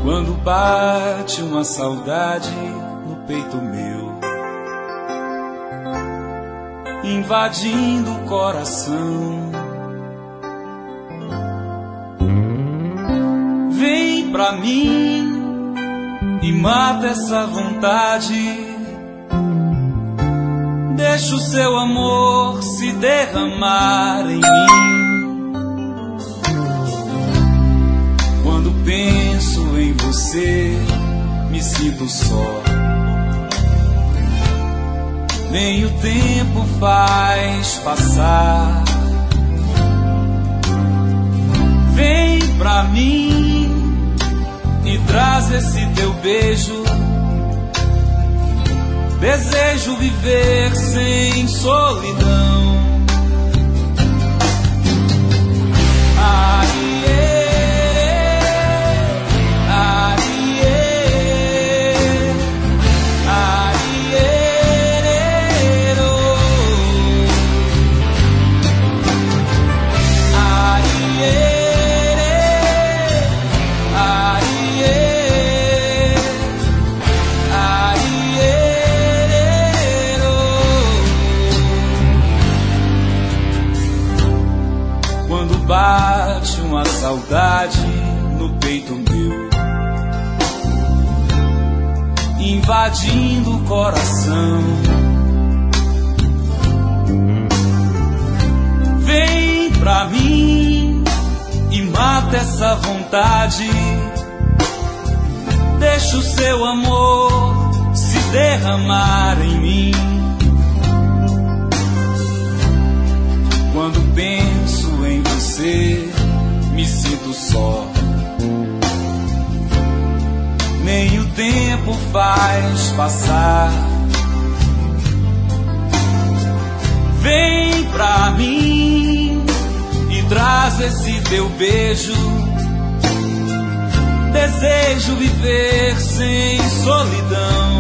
Quando bate uma saudade no peito meu, invadindo o coração, vem pra mim e mata essa vontade. Deixa o seu amor se derramar em mim. Quando penso em você, me sinto só. Nem o tempo faz passar. Vem pra mim e traz esse teu beijo. Desejo viver sem solidão. Bate uma saudade no peito meu, invadindo o coração. Vem pra mim e mata essa vontade. Deixa o seu amor se derramar em mim. Quando penso em você, me sinto só. Nem o tempo faz passar. Vem pra mim e traz esse teu beijo. Desejo viver sem solidão.